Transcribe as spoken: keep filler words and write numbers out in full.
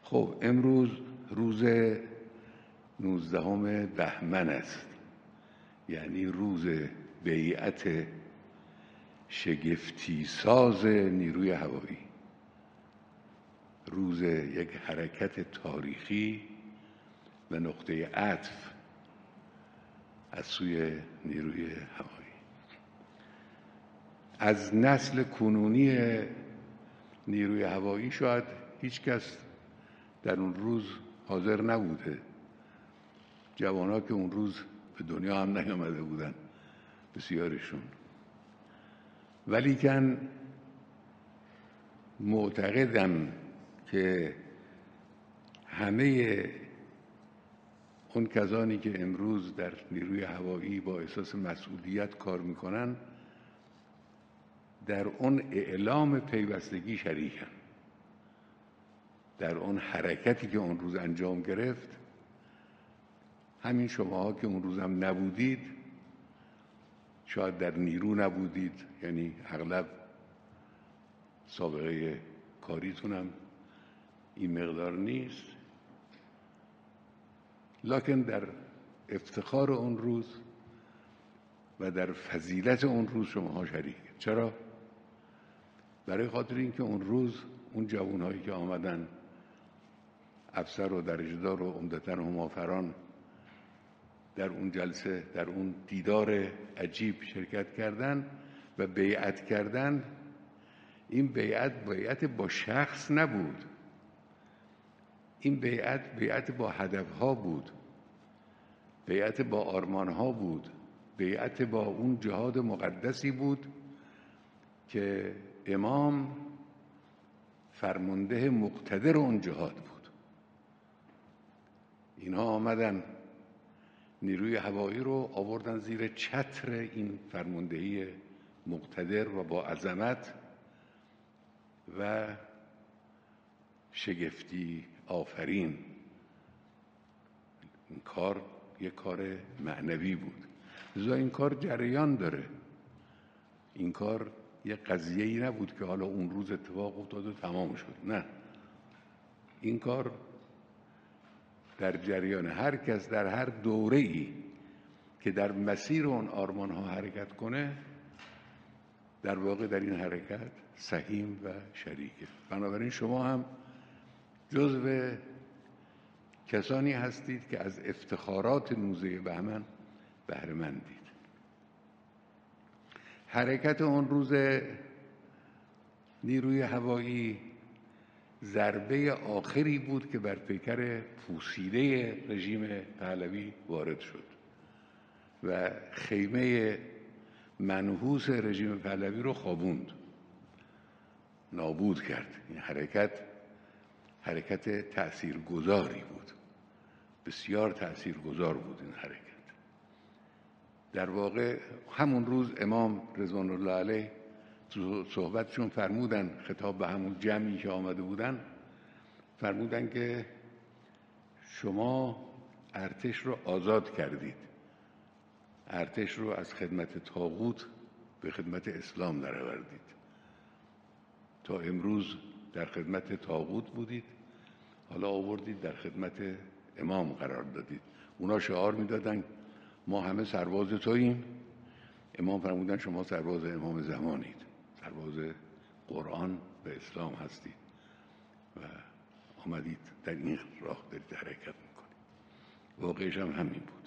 خب امروز روز نوزدهم بهمن است، یعنی روز بیعت شگفتی ساز نیروی هوایی، روز یک حرکت تاریخی و نقطه عطف از سوی نیروی هوایی. از نسل کنونی نیروی هوایی شاید هیچ کس در اون روز حاضر نبوده، جوانها که اون روز به دنیا هم نیامده بودن بسیارشون، ولیکن معتقدم که همه اون کسانی که امروز در نیروی هوایی با احساس مسئولیت کار میکنن در اون اعلام پیوستگی شریکن، در اون حرکتی که اون روز انجام گرفت. همین شماها که اون روز هم نبودید، شاید در نیرو نبودید، یعنی اغلب سابقه کاریتون هم این مقدار نیست، لکن در افتخار اون روز و در فضیلت اون روز شماها شریک. چرا؟ برای خاطر اینکه اون روز اون جوانهایی که آمدن، افسر و درجه‌دار و عمدتاً همافران، در اون جلسه، در اون دیدار عجیب شرکت کردن و بیعت کردن. این بیعت بیعت با شخص نبود، این بیعت بیعت با هدفها بود، بیعت با آرمانها بود، بیعت با اون جهاد مقدسی بود که امام فرمانده مقتدر اون جهاد بود. اینها آمدن نیروی هوایی رو آوردن زیر چتر این فرماندهی مقتدر و با عظمت و شگفتی آفرین. این کار یک کار معنوی بود، لذا این کار جریان داره. این کار یک قضیه‌ای نبود که حالا اون روز اتفاق افتاد و تمام شد، نه، این کار در جریان هر کس در هر دوره‌ای که در مسیر اون آرمان‌ها حرکت کنه، در واقع در این حرکت سهیم و شریکه. بنابراین شما هم جزو کسانی هستید که از افتخارات نوزده بهمن بهره مندید. حرکت اون روز نیروی هوایی ضربه آخری بود که بر پیکر پوسیده رژیم پهلوی وارد شد و خیمه منحوس رژیم پهلوی رو خوابوند، نابود کرد. این حرکت حرکت تأثیرگذاری بود، بسیار تأثیرگذار بود این حرکت. در واقع همون روز امام رضوان الله علیه تو صحبتشون فرمودن، خطاب به همون جمعی که آمده بودن، فرمودن که شما ارتش رو آزاد کردید، ارتش رو از خدمت طاغوت به خدمت اسلام درآوردید. تا امروز در خدمت طاغوت بودید، حالا آوردید در خدمت امام قرار دادید. اونا شعار میدادن ما همه سرباز توییم، امام فرمودن شما سرباز امام زمانید، سرباز قرآن و اسلام هستید و آمدید در این راه دارید حرکت میکنید. واقعش هم همین بود.